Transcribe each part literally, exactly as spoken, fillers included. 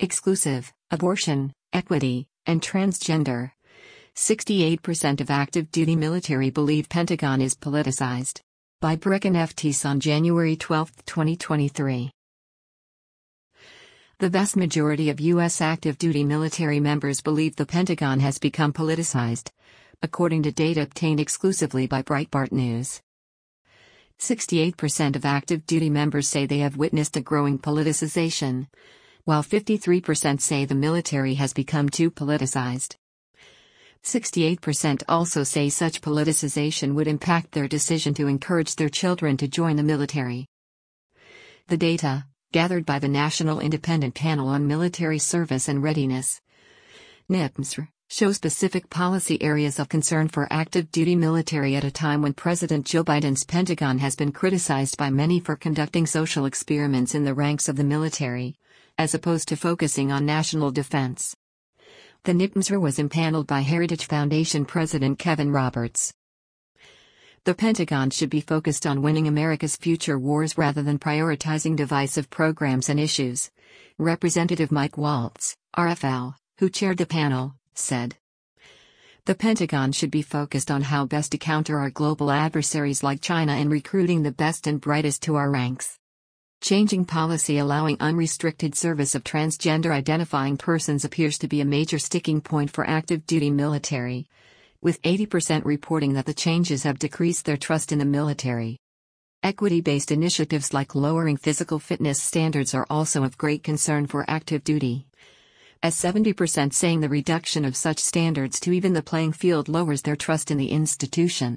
exclusive, abortion, equity, and transgender. sixty-eight percent of active duty military believe Pentagon is politicized. By Brecken F. Teese on January twelfth, twenty twenty-three. The vast majority of U S active duty military members believe the Pentagon has become politicized, according to data obtained exclusively by Breitbart News. sixty-eight percent of active duty members say they have witnessed a growing politicization, while fifty-three percent say the military has become too politicized. sixty-eight percent also say such politicization would impact their decision to encourage their children to join the military. The data, gathered by the National Independent Panel on Military Service and Readiness, N I P S R, show specific policy areas of concern for active duty military at a time when President Joe Biden's Pentagon has been criticized by many for conducting social experiments in the ranks of the military, as opposed to focusing on national defense. The N I P S R was impaneled by Heritage Foundation President Kevin Roberts. The Pentagon should be focused on winning America's future wars rather than prioritizing divisive programs and issues, Representative Mike Waltz, R F L, who chaired the panel, said. The Pentagon should be focused on how best to counter our global adversaries like China and recruiting the best and brightest to our ranks. Changing policy allowing unrestricted service of transgender identifying persons appears to be a major sticking point for active duty military, with eighty percent reporting that the changes have decreased their trust in the military. Equity-based initiatives like lowering physical fitness standards are also of great concern for active duty, as seventy percent saying the reduction of such standards to even the playing field lowers their trust in the institution.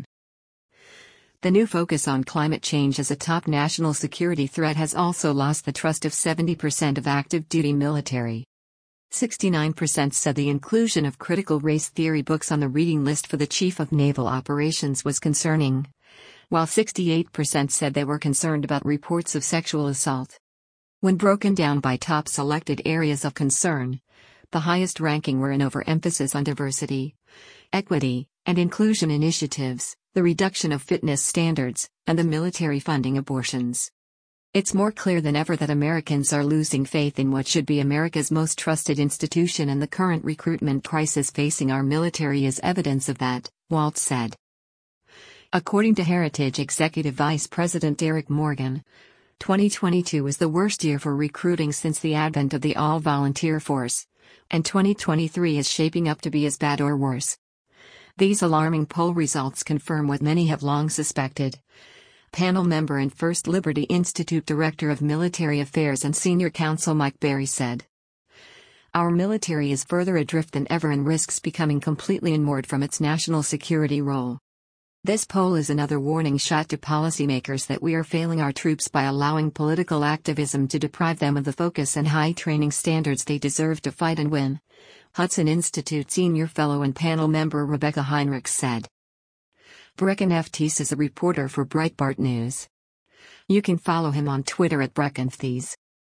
The new focus on climate change as a top national security threat has also lost the trust of seventy percent of active duty military. sixty-nine percent said the inclusion of critical race theory books on the reading list for the Chief of Naval Operations was concerning, while sixty-eight percent said they were concerned about reports of sexual assault. When broken down by top selected areas of concern, the highest ranking were an overemphasis on diversity, equity, and inclusion initiatives, the reduction of fitness standards, and the military funding abortions. It's more clear than ever that Americans are losing faith in what should be America's most trusted institution, and the current recruitment crisis facing our military is evidence of that, Waltz said. According to Heritage Executive Vice President Derek Morgan, twenty twenty-two was the worst year for recruiting since the advent of the all-volunteer force, and twenty twenty-three is shaping up to be as bad or worse. These alarming poll results confirm what many have long suspected. Panel member and First Liberty Institute Director of Military Affairs and Senior Counsel Mike Berry said, "Our military is further adrift than ever and risks becoming completely unmoored from its national security role. This poll is another warning shot to policymakers that we are failing our troops by allowing political activism to deprive them of the focus and high training standards they deserve to fight and win," Hudson Institute Senior Fellow and panel member Rebecca Heinrichs said. Brecken F. Teese is a reporter for Breitbart News. You can follow him on Twitter at Brecken F. Teese.